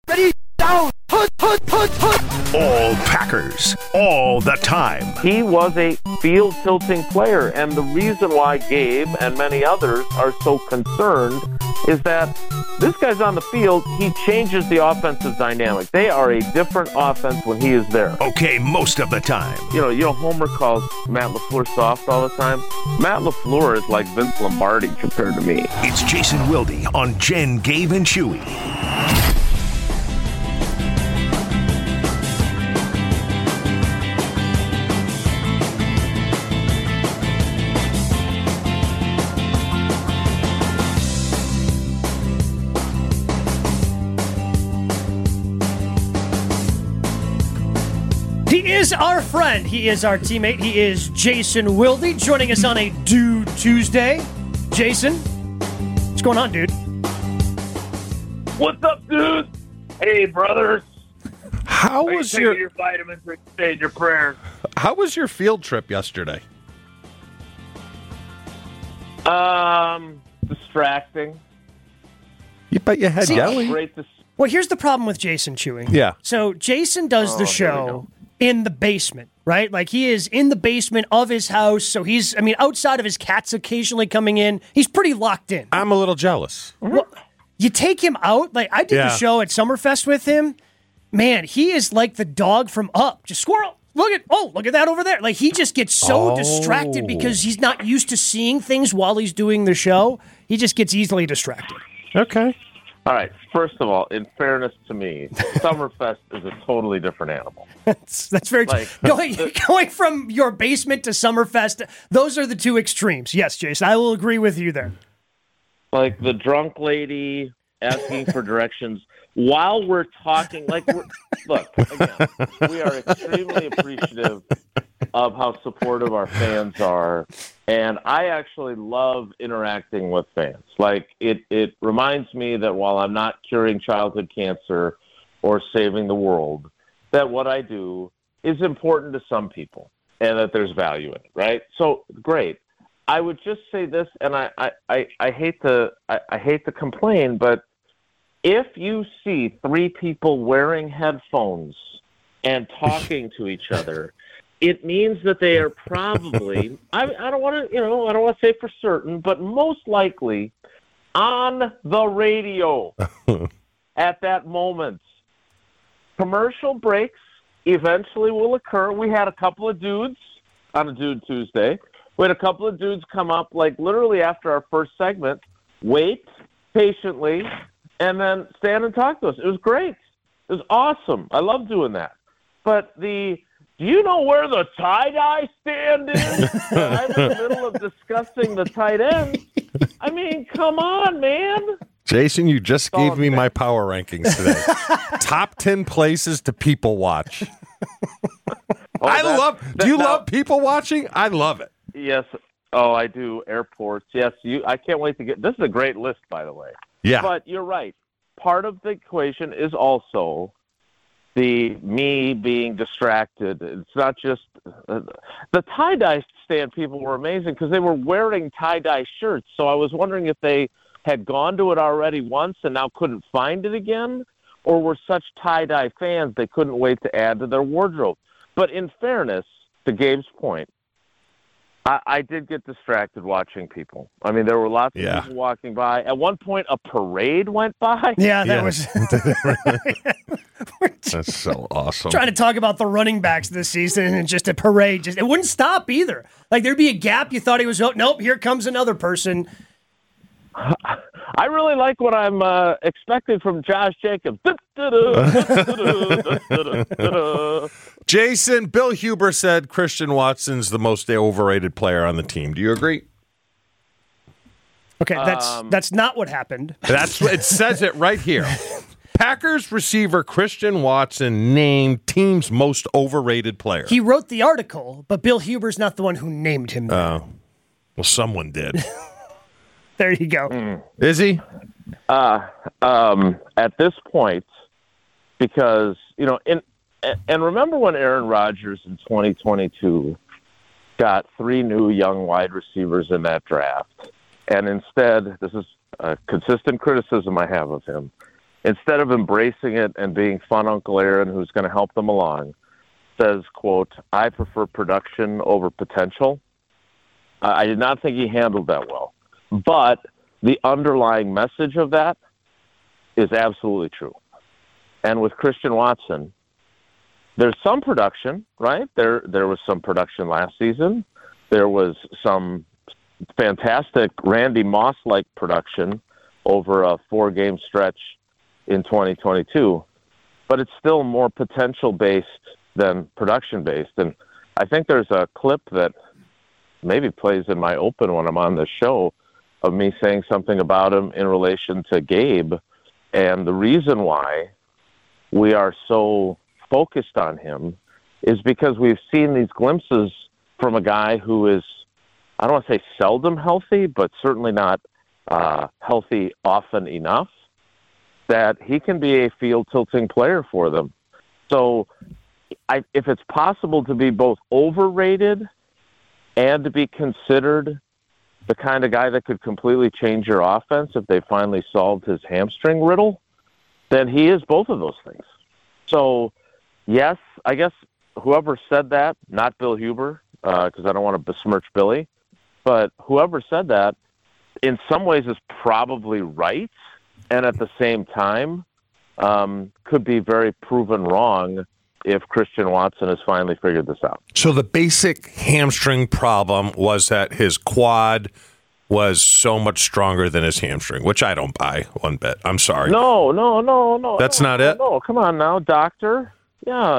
Ready, down, hut. All Packers, all the time. He was a field-tilting player, and the reason why Gabe and many others are so concerned is that this guy's on the field, he changes the offensive dynamic. They are a different offense when he is there. Okay, most of the time. You know, Homer calls Matt LaFleur soft all the time. Matt LaFleur is like Vince Lombardi compared to me. It's Jason Wilde on Jen, Gabe, and Chewy. He is our friend. He is our teammate. He is Jason Wilde, joining us on a Dude Tuesday. Jason, what's going on, dude? What's up, dude? Hey, brothers. How was your vitamins and saying your prayers? How was your field trip yesterday? Distracting. You bet you had yelling. Great to Well, here's the problem with Jason Chewing. Yeah. So Jason does the show in the basement, right? Like he is in the basement of his house. So outside of his cats occasionally coming in, he's pretty locked in. I'm a little jealous. Well, you take him out. Like I did the show at Summerfest with him. Man, he is like the dog from Up. Just squirrel. Look at that over there. Like he just gets so distracted because he's not used to seeing things while he's doing the show. He just gets easily distracted. Okay. All right. First of all, in fairness to me, Summerfest is a totally different animal. That's very going from your basement to Summerfest. Those are the two extremes. Yes, Jason, I will agree with you there. Like the drunk lady asking for directions while we're talking. Look, again, we are extremely appreciative of how supportive our fans are, and I actually love interacting with fans. Like it reminds me that while I'm not curing childhood cancer or saving the world, that what I do is important to some people and that there's value in it, right? So great. I would just say this, and I hate to complain, but if you see three people wearing headphones and talking to each other, it means that they are probably, I don't want to say for certain, but most likely on the radio at that moment. Commercial breaks eventually will occur. We had a couple of dudes on a Dude Tuesday. We had a couple of dudes come up, like literally after our first segment, wait patiently, and then stand and talk to us. It was great. It was awesome. I love doing that. But do you know where the tie-dye stand is? I'm in the middle of discussing the tight end. I mean, come on, man. Jason, you just gave me my power rankings today. Top 10 places to people watch. Do you love people watching? I love it. Yes. Oh, I do. Airports. Yes. I can't wait to get. This is a great list, by the way. Yeah. But you're right. Part of the equation is also me being distracted. It's not just the tie-dye stand people were amazing because they were wearing tie-dye shirts. So I was wondering if they had gone to it already once and now couldn't find it again, or were such tie-dye fans they couldn't wait to add to their wardrobe. But in fairness, to Gabe's point, I did get distracted watching people. I mean, there were lots of people walking by. At one point, a parade went by. Yeah, that was... That's so awesome. Trying to talk about the running backs this season and just a parade. It wouldn't stop either. Like, there'd be a gap. You thought he was... nope, here comes another person. I really like what I'm expecting from Josh Jacobs. Jason, Bill Huber said Christian Watson's the most overrated player on the team. Do you agree? Okay, that's not what happened. It says it right here. Packers receiver Christian Watson named team's most overrated player. He wrote the article, but Bill Huber's not the one who named him. Oh, well, someone did. There you go. Is he? At this point, because, and remember when Aaron Rodgers in 2022 got 3 new young wide receivers in that draft, and instead, this is a consistent criticism I have of him, instead of embracing it and being fun Uncle Aaron who's going to help them along, says, quote, "I prefer production over potential." I did not think he handled that well. But the underlying message of that is absolutely true. And with Christian Watson, there's some production, right? There was some production last season. There was some fantastic Randy Moss-like production over a 4-game stretch in 2022. But it's still more potential-based than production-based. And I think there's a clip that maybe plays in my open when I'm on the show of me saying something about him in relation to Gabe. And the reason why we are so focused on him is because we've seen these glimpses from a guy who is, I don't want to say seldom healthy, but certainly not healthy often enough that he can be a field-tilting player for them. So if it's possible to be both overrated and to be considered the kind of guy that could completely change your offense if they finally solved his hamstring riddle, then he is both of those things. So, yes, I guess whoever said that, not Bill Huber, because I don't want to besmirch Billy, but whoever said that in some ways is probably right, and at the same time could be very proven wrong if Christian Watson has finally figured this out. So the basic hamstring problem was that his quad was so much stronger than his hamstring, which I don't buy one bit. I'm sorry. No. That's not it? No, come on now, doctor. Yeah,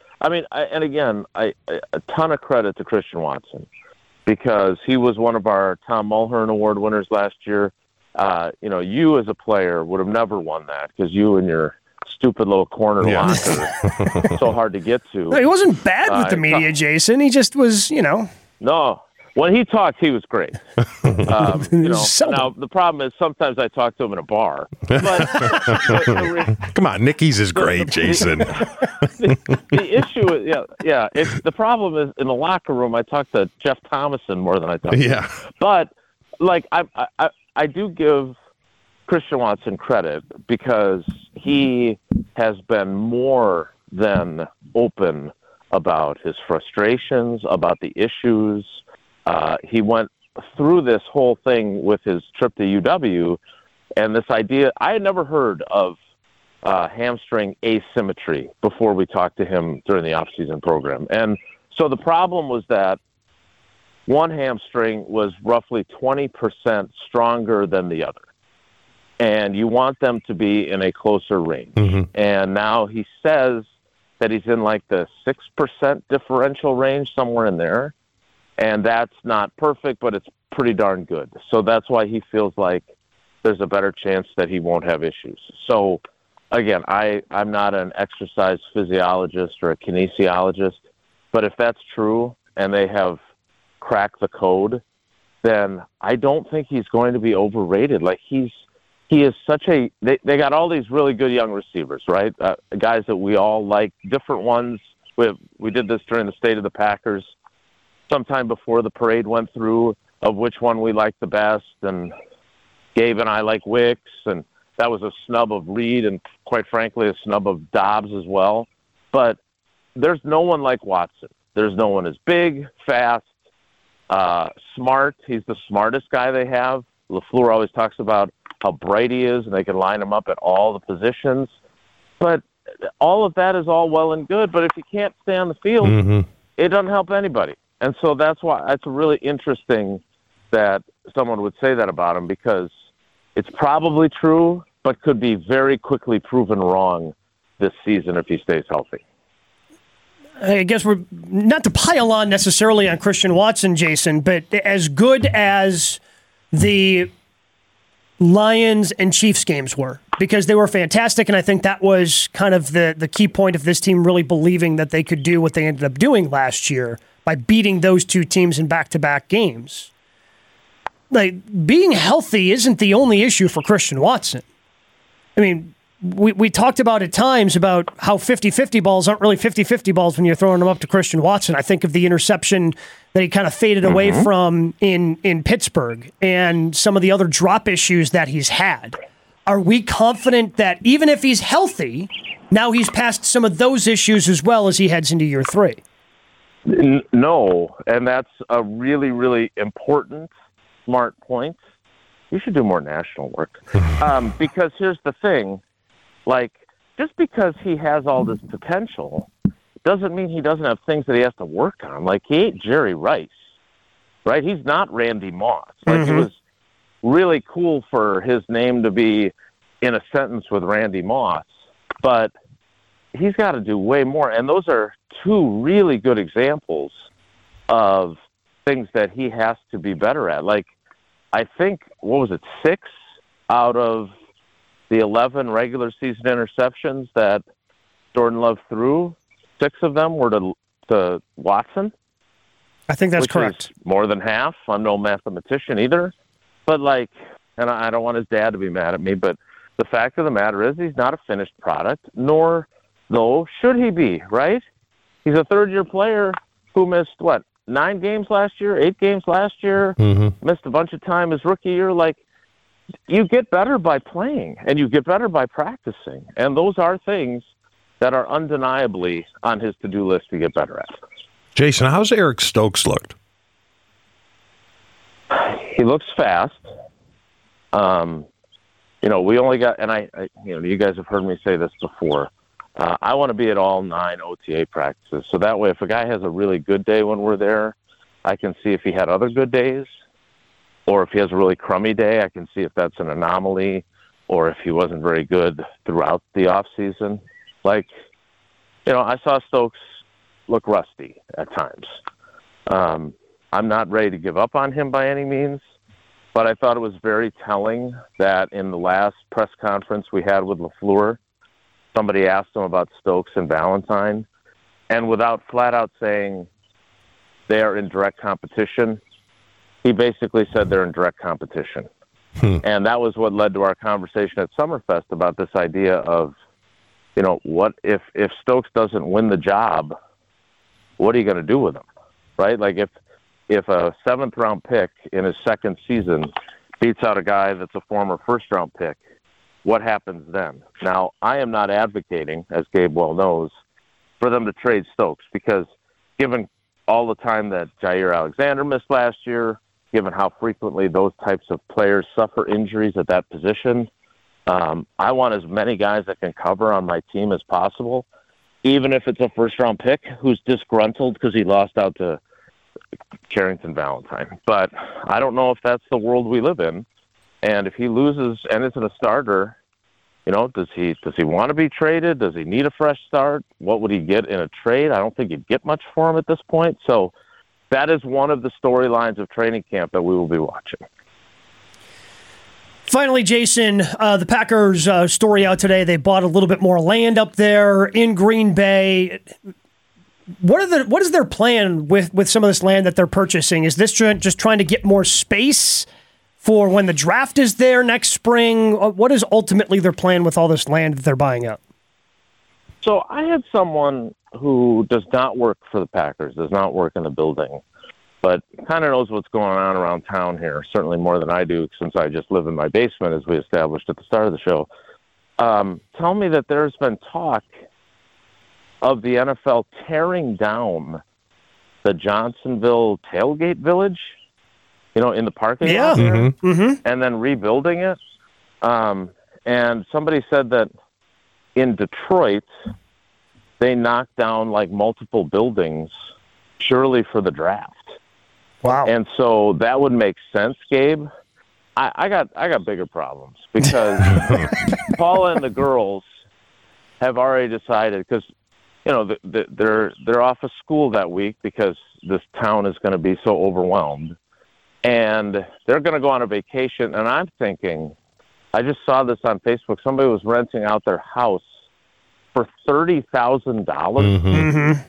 a ton of credit to Christian Watson because he was one of our Tom Mulhern Award winners last year. You as a player would have never won that because you and your stupid little corner locker so hard to get to. No, he wasn't bad with the media, Jason. He just was, No. When he talked, he was great. Now, the problem is sometimes I talk to him in a bar. But come on, Nicky's is great, Jason. The issue is, the problem is in the locker room, I talk to Jeff Thomason more than I talk to him. But, I do give Christian Watson credit because he has been more than open about his frustrations, about the issues. He went through this whole thing with his trip to UW, and this idea, I had never heard of hamstring asymmetry before we talked to him during the off-season program. And so the problem was that one hamstring was roughly 20% stronger than the other. And you want them to be in a closer range. Mm-hmm. And now he says that he's in like the 6% differential range, somewhere in there. And that's not perfect, but it's pretty darn good. So that's why he feels like there's a better chance that he won't have issues. So, again, I'm not an exercise physiologist or a kinesiologist, but if that's true and they have cracked the code, then I don't think he's going to be overrated. Like, he is such a – they got all these really good young receivers, right? Guys that we all like, different ones. We did this during the State of the Packers sometime before the parade went through of which one we liked the best, and Gabe and I like Wicks, and that was a snub of Reed and, quite frankly, a snub of Dobbs as well. But there's no one like Watson. There's no one as big, fast, smart. He's the smartest guy they have. LaFleur always talks about how bright he is, and they can line him up at all the positions. But all of that is all well and good, but if you can't stay on the field, it doesn't help anybody. And so that's why it's really interesting that someone would say that about him, because it's probably true, but could be very quickly proven wrong this season if he stays healthy. I guess we're not to pile on necessarily on Christian Watson, Jason, but as good as the Lions and Chiefs games were, because they were fantastic, and I think that was kind of the key point of this team really believing that they could do what they ended up doing last year by beating those two teams in back-to-back games. Like, being healthy isn't the only issue for Christian Watson. I mean, we talked about at times about how 50-50 balls aren't really 50-50 balls when you're throwing them up to Christian Watson. I think of the interception that he kind of faded away from in Pittsburgh and some of the other drop issues that he's had. are we confident that even if he's healthy, now he's past some of those issues as well as he heads into year 3? No, and that's a really, really important, smart point. You should do more national work. Because here's the thing, like, just because he has all this potential doesn't mean he doesn't have things that he has to work on. Like, he ain't Jerry Rice, right? He's not Randy Moss. Like, it was really cool for his name to be in a sentence with Randy Moss, but he's got to do way more. And those are 2 really good examples of things that he has to be better at. Like, I think, 6 out of the 11 regular season interceptions that Jordan Love threw, 6 of them were to Watson. I think that's correct. Is more than half. I'm no mathematician either. But, like, and I don't want his dad to be mad at me, but the fact of the matter is he's not a finished product, nor, though, should he be, right? He's a third-year player who missed, 9 games last year, 8 games last year, missed a bunch of time his rookie year. Like, you get better by playing, and you get better by practicing. And those are things that are undeniably on his to-do list to get better at. Jason, how's Eric Stokes looked? He looks fast. We only got, and you guys have heard me say this before. I want to be at all 9 OTA practices. So that way, if a guy has a really good day when we're there, I can see if he had other good days. Or if he has a really crummy day, I can see if that's an anomaly or if he wasn't very good throughout the off season. Like, I saw Stokes look rusty at times. I'm not ready to give up on him by any means, but I thought it was very telling that in the last press conference we had with LaFleur, somebody asked him about Stokes and Valentine, and without flat out saying they are in direct competition, he basically said they're in direct competition. And that was what led to our conversation at Summerfest about this idea of, what if Stokes doesn't win the job, what are you going to do with him, right? Like if a 7th-round pick in his second season beats out a guy that's a former first-round pick, what happens then? Now, I am not advocating, as Gabe well knows, for them to trade Stokes because given all the time that Jair Alexander missed last year, given how frequently those types of players suffer injuries at that position, I want as many guys that can cover on my team as possible, even if it's a first-round pick who's disgruntled because he lost out to Carrington Valentine. But I don't know if that's the world we live in. And if he loses and isn't a starter, does he want to be traded? Does he need a fresh start? What would he get in a trade? I don't think he'd get much for him at this point. So that is one of the storylines of training camp that we will be watching. Finally, Jason, the Packers story out today. They bought a little bit more land up there in Green Bay. What is their plan with some of this land that they're purchasing? Is this just trying to get more space for when the draft is there next spring? What is ultimately their plan with all this land that they're buying up? So I had someone who does not work for the Packers, does not work in the building, but kind of knows what's going on around town here, certainly more than I do since I just live in my basement, as we established at the start of the show. Tell me that there's been talk of the NFL tearing down the Johnsonville tailgate village, in the parking lot there, and then rebuilding it. And somebody said that in Detroit, they knocked down like multiple buildings purely for the draft. Wow. And so that would make sense, Gabe. I got bigger problems because Paula and the girls have already decided because they're off of school that week because this town is going to be so overwhelmed, and they're going to go on a vacation. And I'm thinking, I just saw this on Facebook. Somebody was renting out their house for $30,000.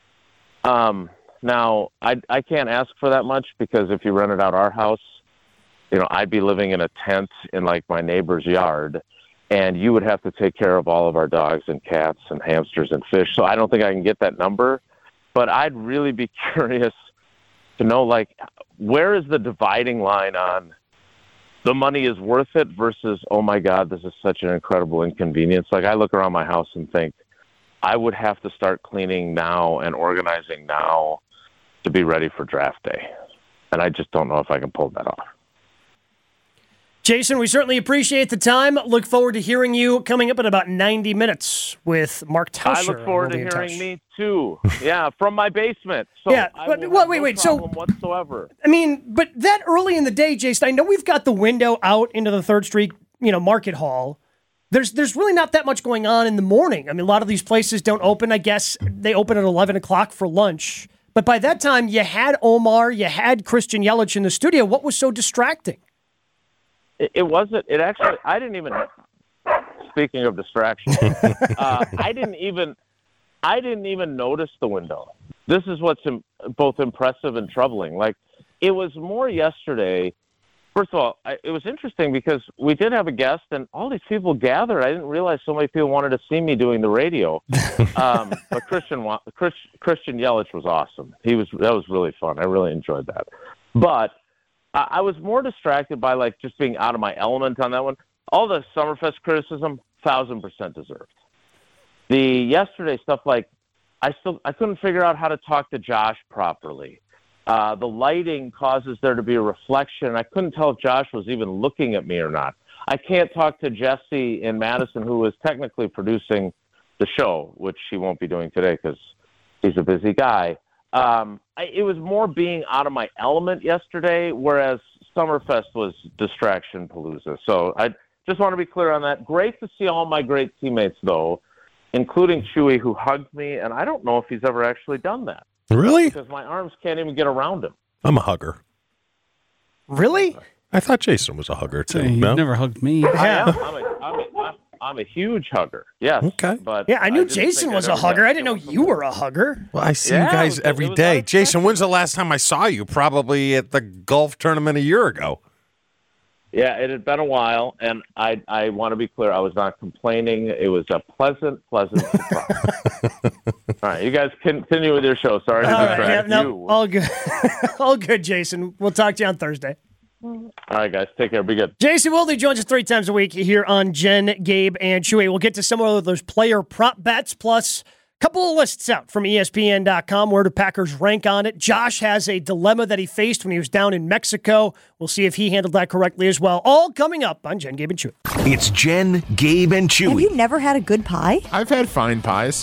Now, I can't ask for that much because if you rented out our house, I'd be living in a tent in like my neighbor's yard, and you would have to take care of all of our dogs and cats and hamsters and fish. So I don't think I can get that number, but I'd really be curious to know, like, where is the dividing line on the money is worth it versus, oh my God, this is such an incredible inconvenience. Like, I look around my house and think, I would have to start cleaning now and organizing now to be ready for draft day. And I just don't know if I can pull that off. Jason, we certainly appreciate the time. Look forward to hearing you coming up in about 90 minutes with Mark Tauscher. I look forward to hearing me, too. Yeah, from my basement. So yeah, but wait. No problem whatsoever. I mean, but that early in the day, Jason, I know we've got the window out into the 3rd Street, Market Hall. There's really not that much going on in the morning. I mean, a lot of these places don't open. I guess they open at 11 o'clock for lunch. But by that time, you had Omar, you had Christian Yelich in the studio. What was so distracting? It wasn't. It actually. I didn't even. Speaking of distraction, I didn't even notice the window. This is what's both impressive and troubling. Like, it was more yesterday. First of all, it was interesting because we did have a guest, and all these people gathered. I didn't realize so many people wanted to see me doing the radio. But Christian Yelich was awesome. That was really fun. I really enjoyed that. But I was more distracted by, like, just being out of my element on that one. All the Summerfest criticism, 1,000% deserved. The yesterday stuff, like, I couldn't figure out how to talk to Josh properly. The lighting causes there to be a reflection. I couldn't tell if Josh was even looking at me or not. I can't talk to Jesse in Madison, who is technically producing the show, which he won't be doing today because he's a busy guy. It was more being out of my element yesterday, whereas Summerfest was distraction palooza. So I just want to be clear on that. Great to see all my great teammates, though, including Chewy, who hugged me, and I don't know if he's ever actually done that. Really? Because my arms can't even get around him. I'm a hugger. Really? I thought Jason was a hugger, too. You've no? never hugged me. I'm a huge hugger. Yes. Okay. But yeah, I knew Jason was a hugger. I didn't know you were a hugger. Well, I see you guys every day. Jason, when's the last time I saw you? Probably at the golf tournament a year ago. Yeah, it had been a while, and I want to be clear. I was not complaining. It was a pleasant surprise. All right, you guys continue with your show. Sorry to distract you. All good. All good, Jason. We'll talk to you on Thursday. All right, guys. Take care. Be good. Jason Wilde joins us 3 times a week here on Jen, Gabe, and Chewy. We'll get to some of those player prop bets, plus a couple of lists out from ESPN.com. Where do Packers rank on it? Josh has a dilemma that he faced when he was down in Mexico. We'll see if he handled that correctly as well. All coming up on Jen, Gabe, and Chewy. It's Jen, Gabe, and Chewy. Have you never had a good pie? I've had fine pies.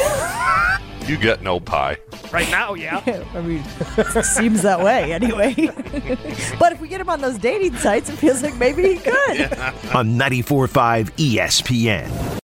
You get no pie. Right now, yeah. I mean, it seems that way anyway. But if we get him on those dating sites, it feels like maybe he could. On 94.5 ESPN.